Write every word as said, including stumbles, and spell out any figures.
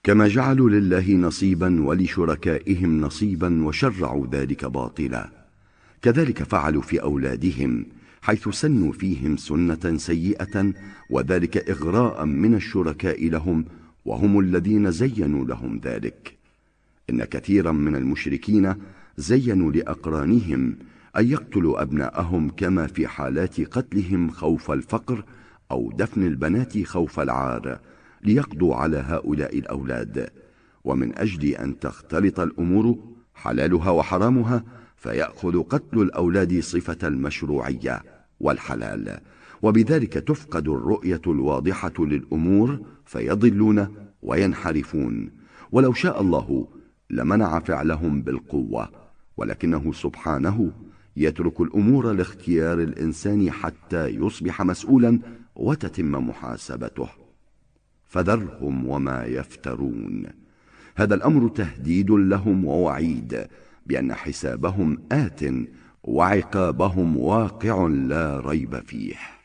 كما جعلوا لله نصيبا ولشركائهم نصيبا وشرعوا ذلك باطلا، كذلك فعلوا في أولادهم، حيث سنوا فيهم سنة سيئة، وذلك إغراء من الشركاء لهم، وهم الذين زينوا لهم ذلك. إن كثيرا من المشركين زينوا لأقرانهم أن يقتلوا أبناءهم، كما في حالات قتلهم خوف الفقر أو دفن البنات خوف العار، ليقضوا على هؤلاء الأولاد. ومن أجل أن تختلط الأمور حلالها وحرامها، فيأخذ قتل الأولاد صفة المشروعية والحلال، وبذلك تفقد الرؤية الواضحة للأمور، فيضلون وينحرفون. ولو شاء الله لمنع فعلهم بالقوة، ولكنه سبحانه يترك الأمور لاختيار الإنسان حتى يصبح مسؤولا وتتم محاسبته. فذرهم وما يفترون. هذا الأمر تهديد لهم ووعيد بأن حسابهم آت وعقابهم واقع لا ريب فيه.